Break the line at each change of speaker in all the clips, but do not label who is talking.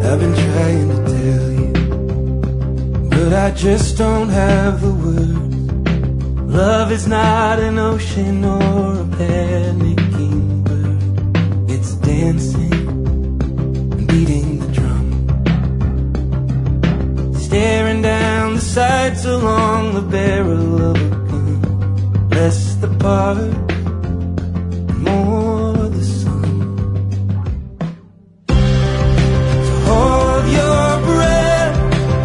I've been trying to tell you, but I just don't have the words. Love is not an ocean or a panicking bird. It's dancing and beating the drum, staring down the sights along the barrel of a gun. Less the part, more the sun. So hold your breath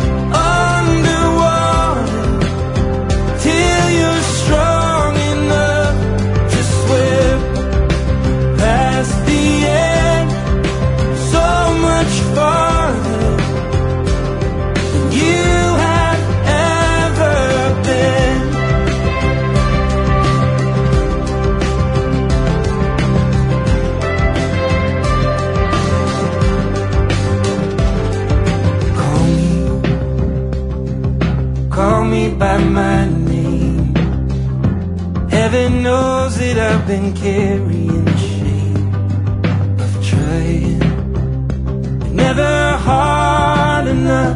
underwater till you're strong enough to swim past the edge, so much farther than you have ever been. Call me by my name. Heaven knows that I've been carrying the shame of trying, but never hard enough.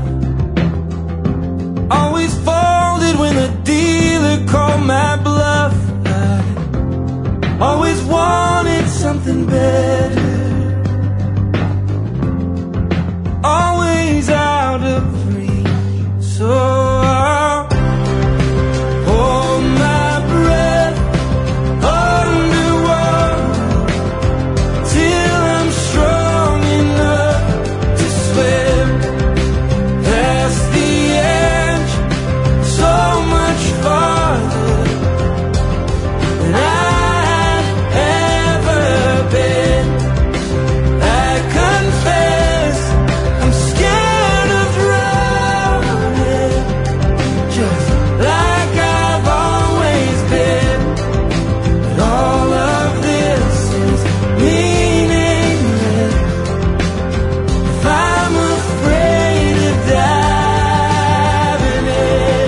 Always folded when the dealer called my bluff. I always wanted something better, always out of reach. So I'll hold my breath underwater till I'm strong enough to swim past the edge, so much farther than I've ever been. I confess I'm scared of drowning, just like I've always been. But all of this is meaningless if I'm afraid of diving in.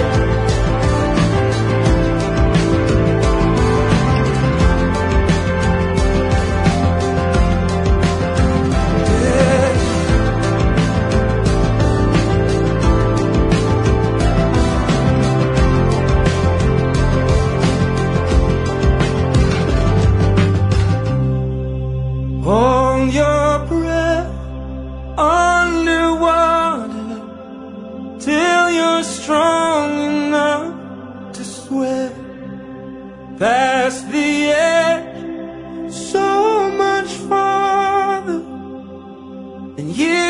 Hold your breath underwater till you're strong enough to swim past the edge, so much farther than you